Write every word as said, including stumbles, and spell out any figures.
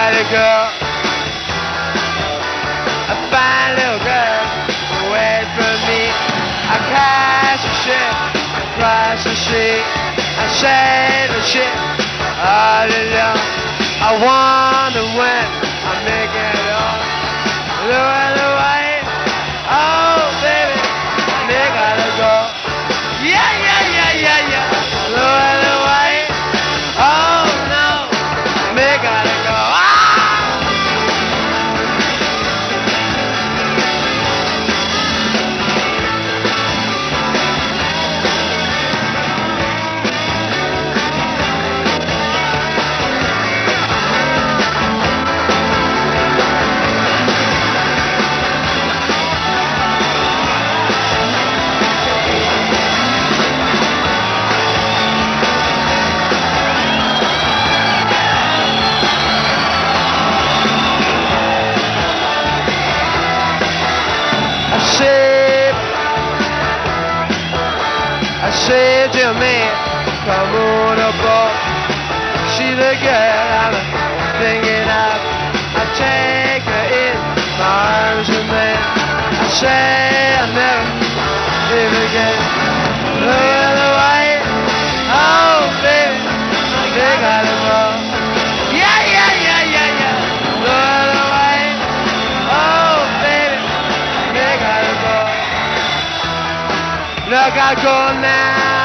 got a girl, a fine little girl, wait for me. I catch a ship across the street. I say the shit all alone. I wonder when I make it home. Look at the way, oh baby, they gotta go. Yeah, yeah, yeah, yeah, yeah. Look at the way, oh no, they gotta go. Ah! I saved, I saved your man, come on aboard. She's the girl I'm thinking of. I take her in my arms, and man, I say I'll never leave again. Look at the white, oh baby, they gotta go. Yeah, yeah, yeah, yeah, yeah. Look at the white, oh baby, they gotta go. Look, I go now.